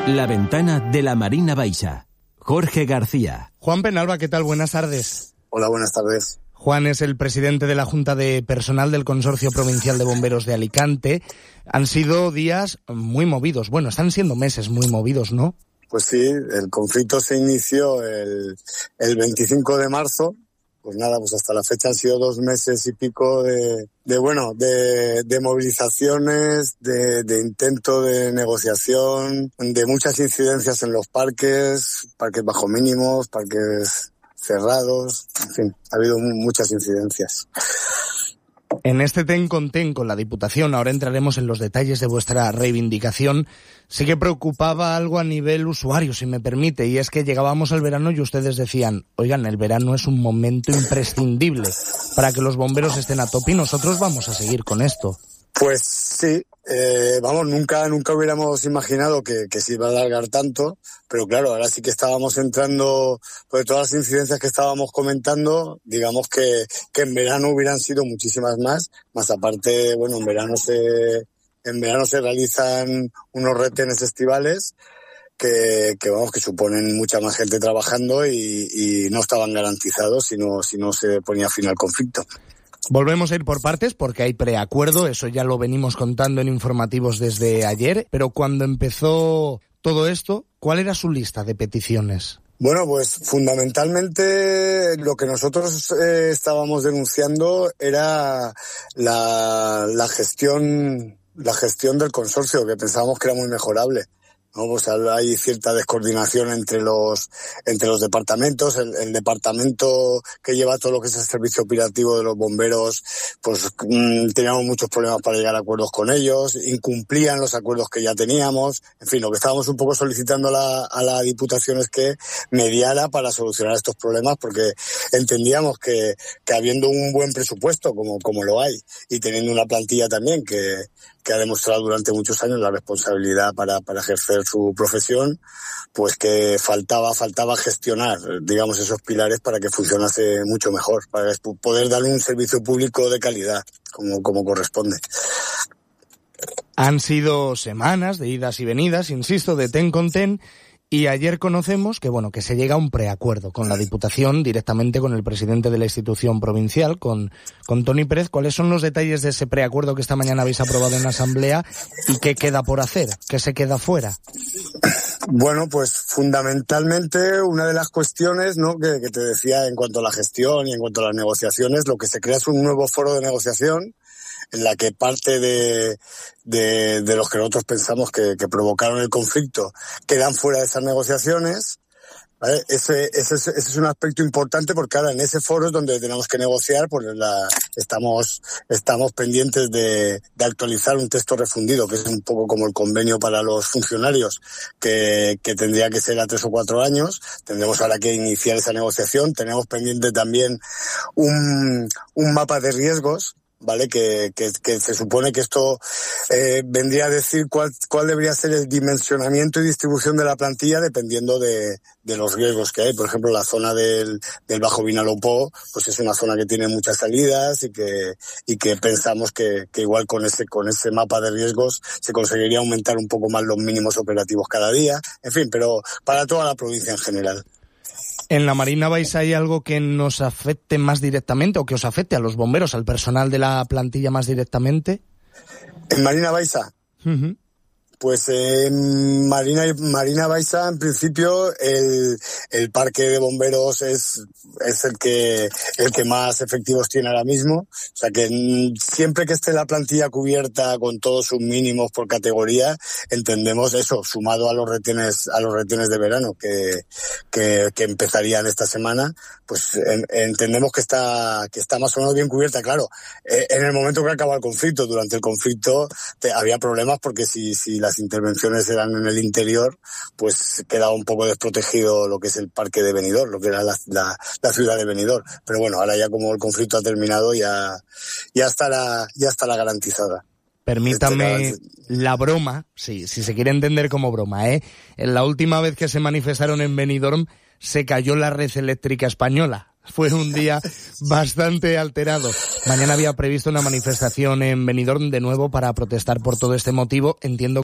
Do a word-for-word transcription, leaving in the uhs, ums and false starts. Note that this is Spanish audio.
La ventana de la Marina Baixa. Jorge García. Juan Penalba, ¿qué tal? Buenas tardes. Hola, buenas tardes. Juan es el presidente de la Junta de Personal del Consorcio Provincial de Bomberos de Alicante. Han sido días muy movidos. Bueno, están siendo meses muy movidos, ¿no? Pues sí, el conflicto se inició el, el veinticinco de marzo. Pues nada, pues hasta la fecha han sido dos meses y pico de, de bueno, de, de movilizaciones, de, de intento de negociación, de muchas incidencias en los parques, parques bajo mínimos, parques cerrados, en fin, ha habido muchas incidencias. En este ten con ten con la Diputación, ahora entraremos en los detalles de vuestra reivindicación, sí que preocupaba algo a nivel usuario, si me permite, y es que llegábamos al verano y ustedes decían, oigan, el verano es un momento imprescindible para que los bomberos estén a tope y nosotros vamos a seguir con esto. Pues sí, eh, vamos, nunca nunca hubiéramos imaginado que, que se iba a alargar tanto, pero claro, ahora sí que estábamos entrando, pues todas las incidencias que estábamos comentando, digamos que, que en verano hubieran sido muchísimas más, más aparte, bueno, en verano se, en verano se realizan unos retenes estivales que, que vamos, que suponen mucha más gente trabajando y, y no estaban garantizados si no, si no se ponía fin al conflicto. Volvemos a ir por partes porque hay preacuerdo, eso ya lo venimos contando en informativos desde ayer, pero cuando empezó todo esto, ¿cuál era su lista de peticiones? Bueno, pues fundamentalmente lo que nosotros eh, estábamos denunciando era la, la gestión, la gestión del consorcio, que pensábamos que era muy mejorable. No, pues hay cierta descoordinación entre los entre los departamentos. El, el departamento que lleva todo lo que es el servicio operativo de los bomberos, pues mmm, teníamos muchos problemas para llegar a acuerdos con ellos, incumplían los acuerdos que ya teníamos. En fin, lo que estábamos un poco solicitando a la, a la Diputación es que mediara para solucionar estos problemas, porque entendíamos que, que habiendo un buen presupuesto, como, como lo hay, y teniendo una plantilla también que, que ha demostrado durante muchos años la responsabilidad para, para ejercer su profesión, pues que faltaba faltaba gestionar, digamos, esos pilares para que funcionase mucho mejor, para poder dar un servicio público de calidad, como, como corresponde. Han sido semanas de idas y venidas, insisto, de ten con ten, y ayer conocemos que, bueno, que se llega a un preacuerdo con la Diputación, directamente con el presidente de la institución provincial, con, con Toni Pérez. ¿Cuáles son los detalles de ese preacuerdo que esta mañana habéis aprobado en la Asamblea y qué queda por hacer? ¿Qué se queda fuera? Bueno, pues fundamentalmente una de las cuestiones, ¿no?, que, que te decía en cuanto a la gestión y en cuanto a las negociaciones, lo que se crea es un nuevo foro de negociación en la que parte de, de, de los que nosotros pensamos que, que provocaron el conflicto quedan fuera de esas negociaciones, ¿vale? Ese, ese, ese es un aspecto importante porque ahora en ese foro es donde tenemos que negociar, pues la, estamos, estamos pendientes de, de actualizar un texto refundido, que es un poco como el convenio para los funcionarios, que, que tendría que ser a tres o cuatro años. Tendremos ahora que iniciar esa negociación. Tenemos pendiente también un, un mapa de riesgos, ¿vale? Que, que, que se supone que esto eh, vendría a decir cuál, cuál debería ser el dimensionamiento y distribución de la plantilla dependiendo de, de los riesgos que hay. Por ejemplo, la zona del, del Bajo Vinalopó, pues es una zona que tiene muchas salidas y que, y que pensamos que, que igual con ese, con ese mapa de riesgos se conseguiría aumentar un poco más los mínimos operativos cada día. En fin, pero para toda la provincia en general. ¿En la Marina Baixa hay algo que nos afecte más directamente o que os afecte a los bomberos, al personal de la plantilla más directamente? ¿En Marina Baixa? Uh-huh. Pues en Marina, Marina Baixa, en principio, el, el parque de bomberos es, es el que, el que más efectivos tiene ahora mismo. O sea que siempre que esté la plantilla cubierta con todos sus mínimos por categoría, entendemos eso, sumado a los retenes, a los retenes de verano que, que, que empezarían esta semana, pues en, entendemos que está, que está más o menos bien cubierta. Claro, en el momento que acaba el conflicto, durante el conflicto, te, había problemas porque si, si la las intervenciones eran en el interior, pues quedaba un poco desprotegido lo que es el parque de Benidorm, lo que era la, la, la ciudad de Benidorm. Pero bueno, ahora ya como el conflicto ha terminado, ya, ya estará, ya estará garantizada. Permítame este, la broma, sí, si se quiere entender como broma, ¿eh? En la última vez que se manifestaron en Benidorm, se cayó la red eléctrica española. Fue un día bastante alterado. Mañana había previsto una manifestación en Benidorm de nuevo para protestar por todo este motivo. Entiendo